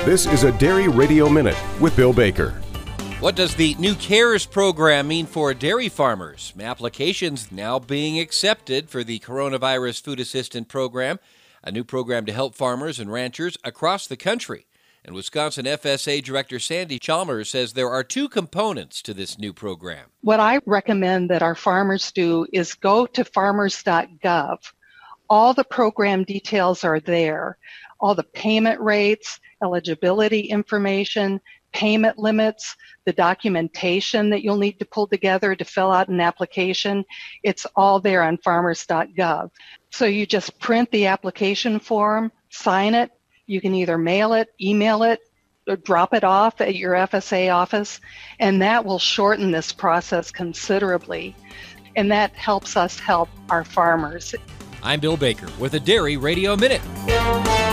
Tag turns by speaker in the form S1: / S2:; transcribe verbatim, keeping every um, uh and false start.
S1: This is a Dairy Radio Minute with Bill Baker.
S2: What does the new CARES program mean for dairy farmers? Applications now being accepted for the Coronavirus Food Assistance Program, a new program to help farmers and ranchers across the country. And Wisconsin F S A Director Sandy Chalmers says there are two components to this new program.
S3: What I recommend that our farmers do is go to farmers dot gov. All the program details are there. All the payment rates, eligibility information, payment limits, the documentation that you'll need to pull together to fill out an application. It's all there on farmers dot gov. So you just print the application form, sign it. You can either mail it, email it, or drop it off at your F S A office, and that will shorten this process considerably. And that helps us help our farmers.
S2: I'm Bill Baker with a Dairy Radio Minute.